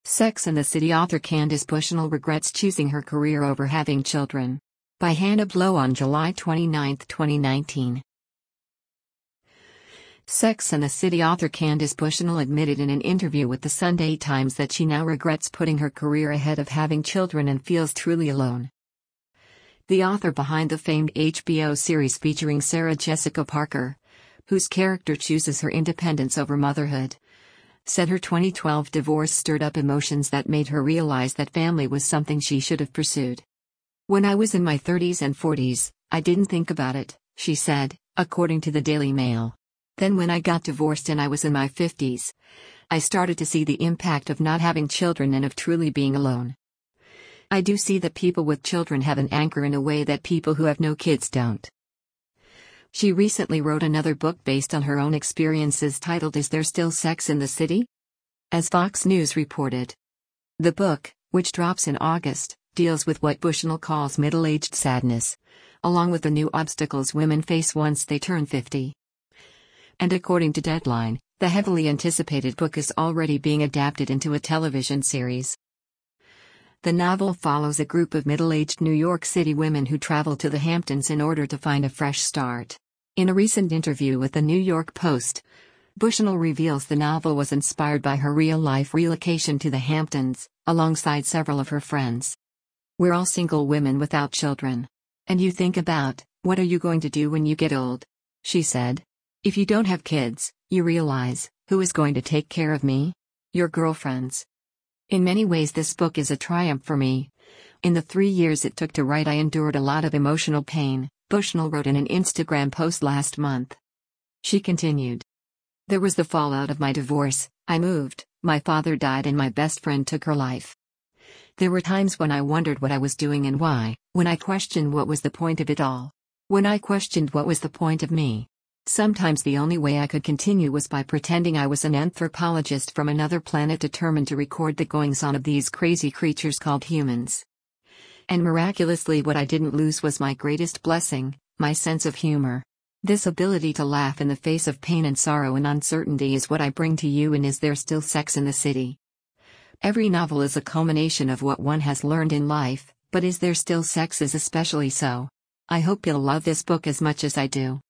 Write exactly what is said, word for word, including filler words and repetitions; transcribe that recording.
Sex and the City author Candace Bushnell regrets choosing her career over having children. By Hannah Blow on July twenty-ninth, twenty nineteen. Sex and the City author Candace Bushnell admitted in an interview with the Sunday Times that she now regrets putting her career ahead of having children and feels truly alone. The author behind the famed H B O series featuring Sarah Jessica Parker, whose character chooses her independence over motherhood, said her twenty twelve divorce stirred up emotions that made her realize that family was something she should have pursued. "When I was in my thirties and forties, I didn't think about it," she said, according to the Daily Mail. "Then when I got divorced and I was in my fifties, I started to see the impact of not having children and of truly being alone. I do see that people with children have an anchor in a way that people who have no kids don't." She recently wrote another book based on her own experiences titled Is There Still Sex in the City? As Fox News reported. The book, which drops in August, deals with what Bushnell calls middle-aged sadness, along with the new obstacles women face once they turn fifty. And according to Deadline, the heavily anticipated book is already being adapted into a television series. The novel follows a group of middle-aged New York City women who travel to the Hamptons in order to find a fresh start. In a recent interview with the New York Post, Bushnell reveals the novel was inspired by her real-life relocation to the Hamptons, alongside several of her friends. "We're all single women without children. And you think about, what are you going to do when you get old?" she said. "If you don't have kids, you realize, who is going to take care of me? Your girlfriends. In many ways this book is a triumph for me. In the three years it took to write I endured a lot of emotional pain," Bushnell wrote in an Instagram post last month. She continued. "There was the fallout of my divorce, I moved, my father died and my best friend took her life. There were times when I wondered what I was doing and why, when I questioned what was the point of it all. When I questioned what was the point of me. Sometimes the only way I could continue was by pretending I was an anthropologist from another planet determined to record the goings-on of these crazy creatures called humans. And miraculously what I didn't lose was my greatest blessing, my sense of humor. This ability to laugh in the face of pain and sorrow and uncertainty is what I bring to you in Is There Still Sex in the City? Every novel is a culmination of what one has learned in life, but Is There Still Sex is especially so. I hope you'll love this book as much as I do."